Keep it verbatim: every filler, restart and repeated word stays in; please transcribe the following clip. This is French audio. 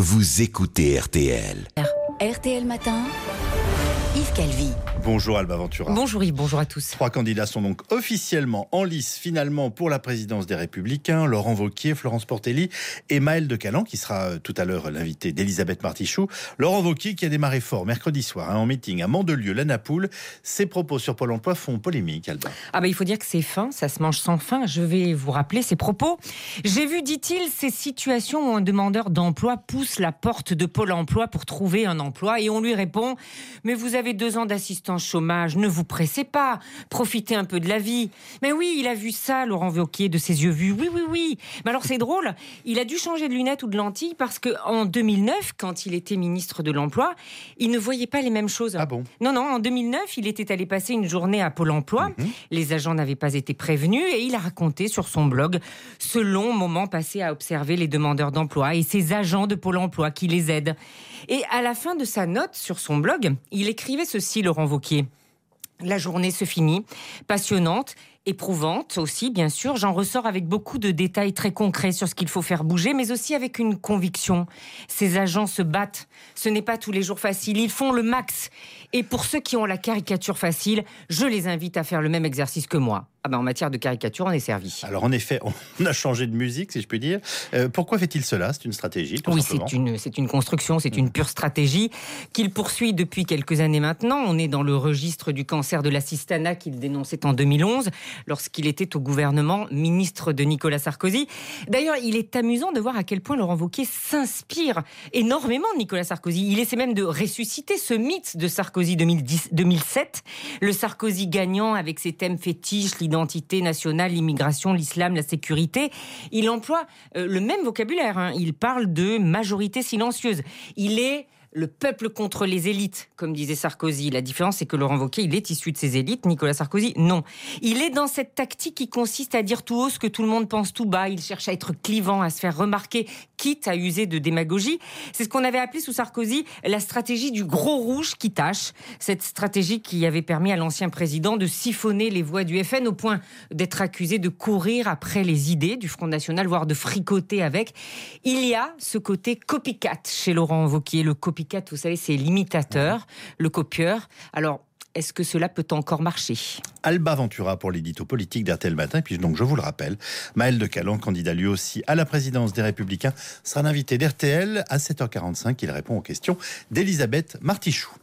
vous écoutez R T L. R T L Matin, Yves Calvi. Bonjour Alba Ventura. Bonjour Yves, bonjour à tous. Trois candidats sont donc officiellement en lice finalement pour la présidence des Républicains. Laurent Wauquiez, Florence Portelli et Maël de Calan, qui sera tout à l'heure l'invité d'Elisabeth Martichoux. Laurent Wauquiez qui a démarré fort mercredi soir hein, en meeting à Mandelieu, la Napoule. Ses propos sur Pôle emploi font polémique, Alba. Ah bah il faut dire que c'est fin, ça se mange sans fin. Je vais vous rappeler ses propos. J'ai vu, dit-il, ces situations où un demandeur d'emploi pousse la porte de Pôle emploi pour trouver un emploi et on lui répond « Mais vous avez deux ans d'assistance chômage, ne vous pressez pas, profitez un peu de la vie. » Mais oui, il a vu ça, Laurent Wauquiez, de ses yeux vus. Oui, oui, oui. Mais alors c'est drôle, il a dû changer de lunettes ou de lentilles parce qu'en deux mille neuf, quand il était ministre de l'Emploi, il ne voyait pas les mêmes choses. Ah bon ? Non, non, en deux mille neuf, il était allé passer une journée à Pôle emploi. Mmh. Les agents n'avaient pas été prévenus et il a raconté sur son blog ce long moment passé à observer les demandeurs d'emploi et ces agents de Pôle emploi qui les aident. Et à la fin de sa note sur son blog, il écrivait ceci, Laurent Wauquiez. La journée se finit, passionnante, éprouvante aussi, bien sûr. J'en ressors avec beaucoup de détails très concrets sur ce qu'il faut faire bouger, mais aussi avec une conviction. Ces agents se battent. Ce n'est pas tous les jours facile. Ils font le max. Et pour ceux qui ont la caricature facile, je les invite à faire le même exercice que moi. Ah ben en matière de caricature, on est servi. Alors en effet, on a changé de musique, si je puis dire. Euh, pourquoi fait-il cela ? C'est une stratégie, tout oui, simplement. c'est une, c'est une construction, c'est une pure stratégie qu'il poursuit depuis quelques années maintenant. On est dans le registre du cancer de l'assistanat qu'il dénonçait en deux mille onze, lorsqu'il était au gouvernement, ministre de Nicolas Sarkozy. D'ailleurs, il est amusant de voir à quel point Laurent Wauquiez s'inspire énormément de Nicolas Sarkozy. Il essaie même de ressusciter ce mythe de Sarkozy deux mille dix, deux mille sept, le Sarkozy gagnant avec ses thèmes fétiches, l'identité nationale, l'immigration, l'islam, la sécurité. Il emploie euh, le même vocabulaire. Hein. Il parle de majorité silencieuse. Il est le peuple contre les élites, comme disait Sarkozy. La différence, c'est que Laurent Wauquiez, il est issu de ces élites. Nicolas Sarkozy, non. Il est dans cette tactique qui consiste à dire tout haut ce que tout le monde pense tout bas. Il cherche à être clivant, à se faire remarquer, quitte à user de démagogie. C'est ce qu'on avait appelé sous Sarkozy la stratégie du gros rouge qui tâche. Cette stratégie qui avait permis à l'ancien président de siphonner les voix du F N au point d'être accusé de courir après les idées du Front National, voire de fricoter avec. Il y a ce côté copycat chez Laurent Wauquiez, le copycat. Vous savez, c'est l'imitateur, le copieur. Alors, est-ce que cela peut encore marcher ? Alba Ventura pour l'édito politique d'R T L Matin. Et puis donc, je vous le rappelle, Maël de Calan, candidat lui aussi à la présidence des Républicains, sera l'invité d'R T L à sept heures quarante-cinq. Il répond aux questions d'Elisabeth Martichoux.